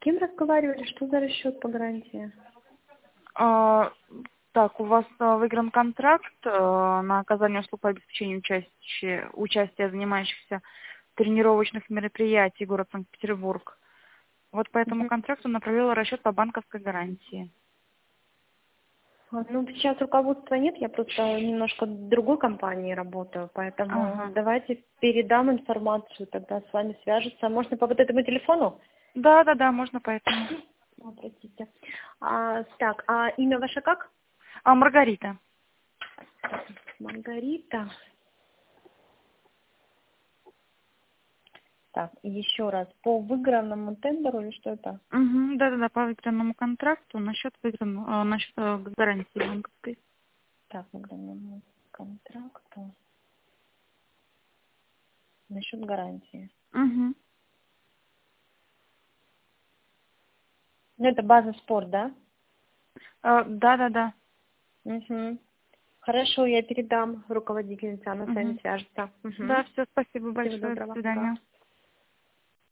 кем разговаривали? Что за расчет по гарантии? А, так, у вас выигран контракт на оказание услуг по обеспечению участия занимающихся в тренировочных мероприятий город Санкт-Петербург. Вот по этому Мгм. контракту направила расчет по банковской гарантии. Ну, сейчас руководства нет, я просто немножко в другой компании работаю, поэтому Ага. давайте передам информацию, тогда с вами свяжутся. Можно по вот этому телефону? Да, можно поэтому. Простите. Так, а имя ваше как? Маргарита. Маргарита. Так, и еще раз, по выигранному тендеру или что это? Угу, да, по выигранному контракту насчет гарантии банковской. Так, выигранному контракту насчет гарантии. Угу. Ну, это база спорт, да? Да. Угу. Хорошо, я передам руководительнице, она с вами Угу. свяжется. Угу. Да, все, спасибо Всего большое. До доброго, пока. свидания.